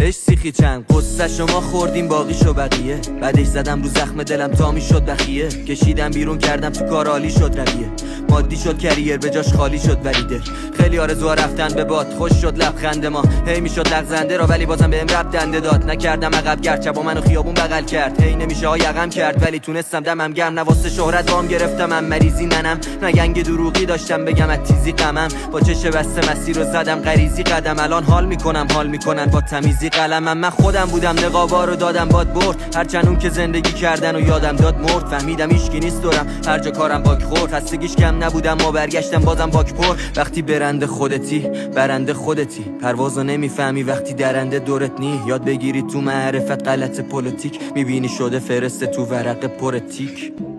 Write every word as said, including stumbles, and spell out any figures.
اش سیخی چند قصه شما خوردیم باقی شو بقیه. بعدش زدم رو زخم دلم تا میشد بخیه. کشیدم بیرون کردم تو کار عالی شد رویه. مادی شد کریر به جاش خالی شد ولیده. خیلی آرزوها رفتن به باد خوش شد لبخند ما. هی میشد لغزنده را ولی بازم بهم رب دنده داد. نکردم عقب گرچه با منو خیابون بغل کرد. هی نمیشه ها یقم کرد ولی تونستم دمم گرم. نواسه شهرت وام گرفتم من مریضی ننم. نه گنگ دروغی داشتم بگم از تیزی غمم. با چش بسته مسیر رو زدم غریزی قدم. الان حال میکنم حال میکنن با تمیزی قلمم. من خودم بودم نقابا رو دادم باد برد. هرچند اون که زندگی کردن و یادم داد مرد. فهمیدم هیچکی نیست دورم هر جا کارم باک خورد. خستگیش کم نبودم و برگشتم بازم باک پر. وقتی برنده خودتی برنده خودتی. پروازو نمیفهمی وقتی درنده دورت نی. یاد بگیری تو معرفت غلط پلیتیک. میبینی شده فرسته تو ورق پرتیک.